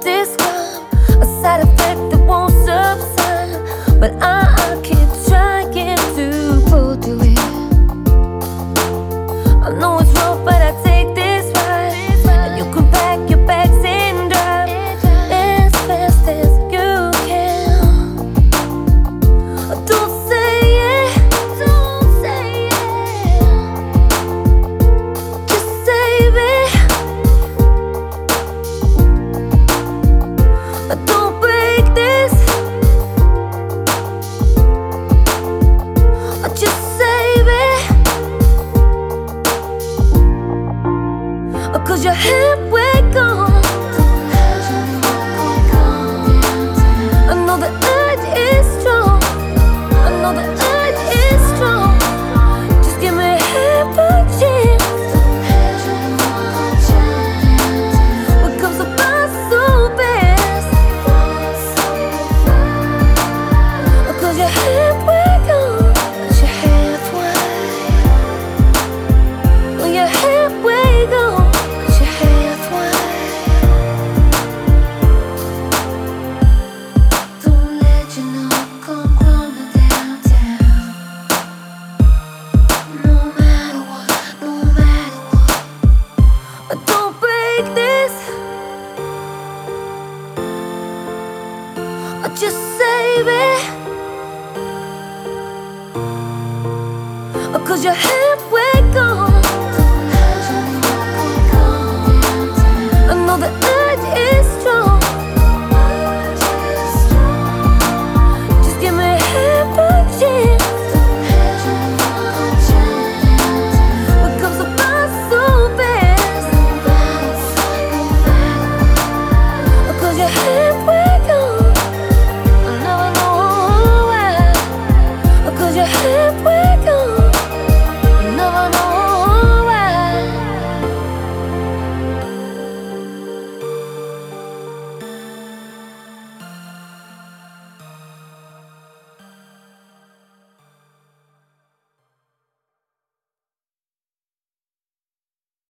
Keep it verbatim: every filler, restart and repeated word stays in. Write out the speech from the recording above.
describe a side effect that won't subside, but I, I keep trying to pull through it. I know it's rough, but I take this ride, and you can pack your bags and drive as fast as you can. Don't say yeah, don't say yeah, just save it. Don't break this, just save it, 'cause you're halfway gone. I know the urge is strong, I know the urge is strong. Just give me half a chance. What comes about so fast, 'cause you're halfway gone, 'cause you're halfway. Well, you're halfway gone, 'cause you're halfway. Don't let your love come crumbling downtown. No matter what, no matter what. Don't break this, just save it, 'cause you're halfway.